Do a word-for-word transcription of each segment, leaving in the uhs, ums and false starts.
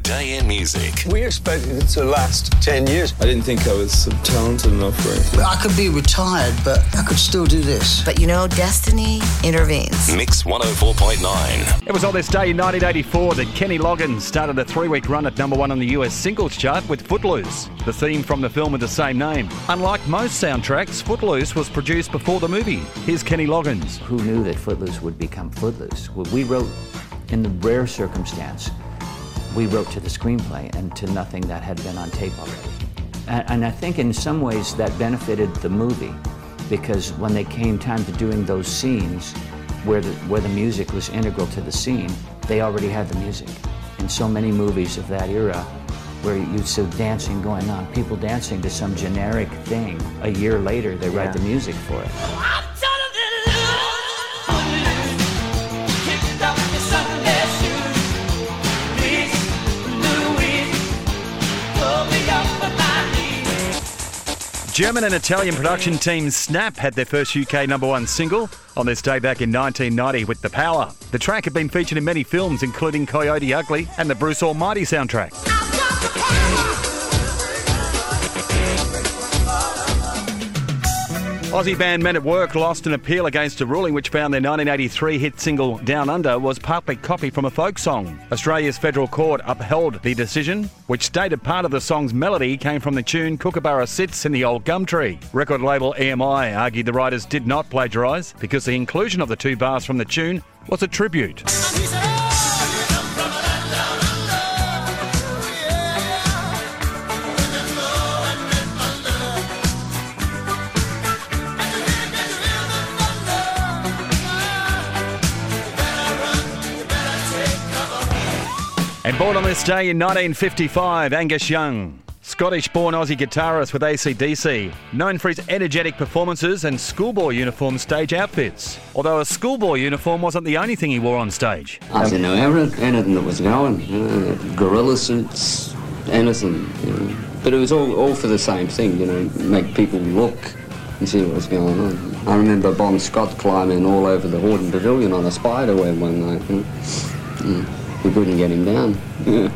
Day in Music. We expected it to last ten years. I didn't think I was talented enough for it. I could be retired, but I could still do this. But you know, destiny intervenes. Mix one oh four point nine. It was on this day in nineteen eighty-four that Kenny Loggins started a three-week run at number one on the U S singles chart with Footloose, the theme from the film with the same name. Unlike most soundtracks, Footloose was produced before the movie. Here's Kenny Loggins. Who knew that Footloose would become Footloose? Well, we wrote, in the rare circumstance, we wrote to the screenplay and to nothing that had been on tape already. And, and I think in some ways that benefited the movie, because when they came time to doing those scenes where the, where the music was integral to the scene, they already had the music. In so many movies of that era, where you see dancing going on, people dancing to some generic thing, a year later they write yeah. the music for it. German and Italian production team Snap had their first U K number one single on this day back in nineteen ninety with The Power. The track had been featured in many films, including Coyote Ugly and the Bruce Almighty soundtrack. Aussie band Men at Work lost an appeal against a ruling which found their nineteen eighty-three hit single Down Under was partly copied from a folk song. Australia's federal court upheld the decision, which stated part of the song's melody came from the tune Kookaburra Sits in the Old Gum Tree. Record label E M I argued the writers did not plagiarise because the inclusion of the two bars from the tune was a tribute. And born on this day in nineteen fifty-five, Angus Young, Scottish-born Aussie guitarist with A C D C, known for his energetic performances and schoolboy uniform stage outfits. Although a schoolboy uniform wasn't the only thing he wore on stage. I don't know, anything that was going, uh, gorilla suits, anything, you know. But it was all, all for the same thing, you know, make people look and see what was going on. I remember Bon Scott climbing all over the Hordern Pavilion on a spider web one night. You know. mm. We couldn't get him down. Yeah.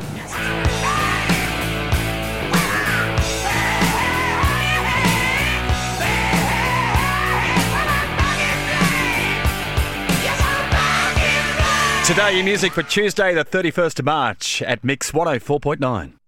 Today, your music for Tuesday, the thirty-first of March at Mix one oh four point nine.